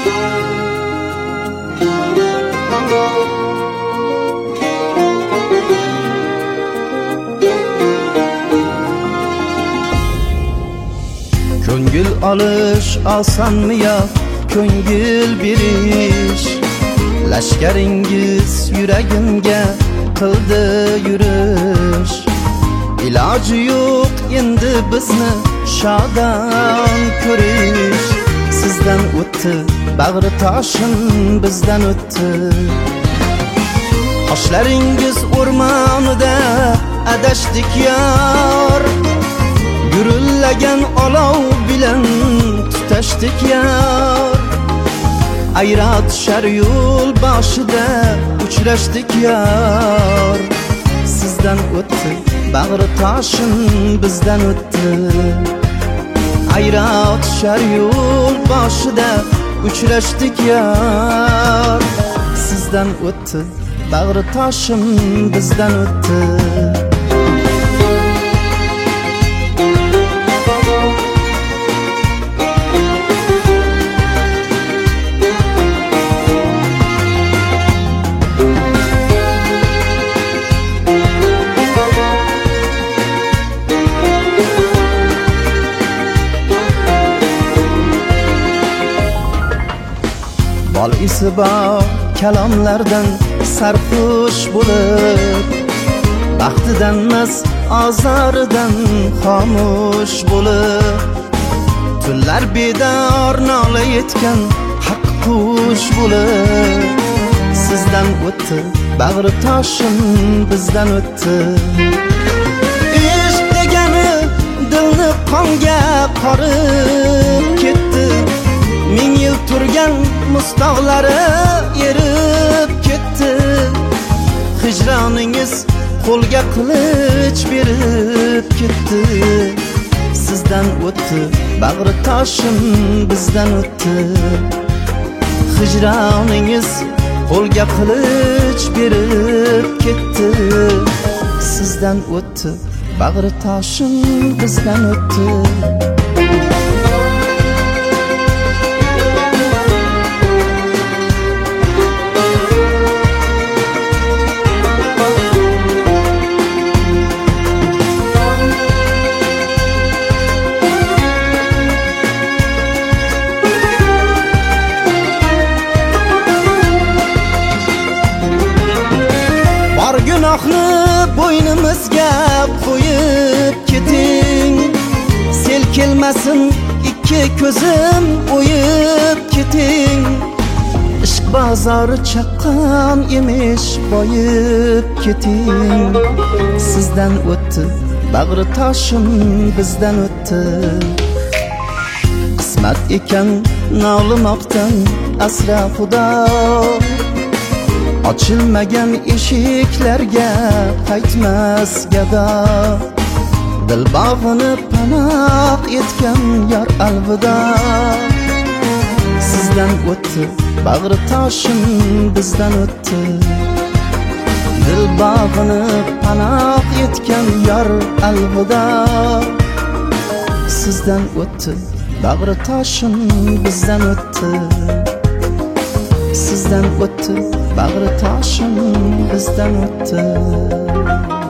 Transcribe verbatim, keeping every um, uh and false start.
Ko'ngil olish osonmi yo ko'ngil berish? Lashkaringiz yuragimga qildi yurish. Iloji yo'q endi bizni shodon ko'rish. Sizdan o'tdi bag'ri toshim bizdan o'tdi. Qoshlaringiz o'rmonida adashdik yor. Gurillagan olov bilan tutashdik yor. Ayro tushar yo'l boshida uchrashdik yor. Sizdan o'tdi bag'ri toshim bizdan o'tdi. Ayro tushar yo'l boshida uchrashdik yor. Sizdan o'tdi bag'ri toshim bizdan o'tdi. Bol isi bor kalomlardan sarxush bo'lib, baxtidan emas azoridan xomush bo'lib, tunlar bedor nola etgan haq qush bo'lib. Sizdan o'tdi bag'ri toshim bizdan o'tdi. Ishq degani dilni qonga qorib ketdi. Ming yil turgan mustoqlari erib ketdi. Hijroningiz qo'lga qilich berib ketdi. Sizdan o'tdi bag'ri toshim bizdan o'tdi. Hijroningiz qo'lga qilich berib ketdi. Sizdan o'tdi bag'ri toshim bizdan o'tdi. Gunohni bo'ynimizga qo'yib keting. Sel kelmasin ikki ko'zim o'yib keting. Ishq bozori chaqqon emish boyib keting. Sizdan o'tdi bag'ri toshim bizdan o'tdi. Qismat ekan nolimoqdan asra xudo. Ochilmagan eshiklarga qaytmas gado. Dil bog'ini panoh etgan yor alvido. Sizdan o'tdi bag'ri toshim bizdan o'tdi. Dil bog'ini panoh etgan yor alvido. Sizdan o'tdi bag'ri toshim bizdan o'tdi. Sizdan o'tdi bag'ri toshim bizdan o'tdi.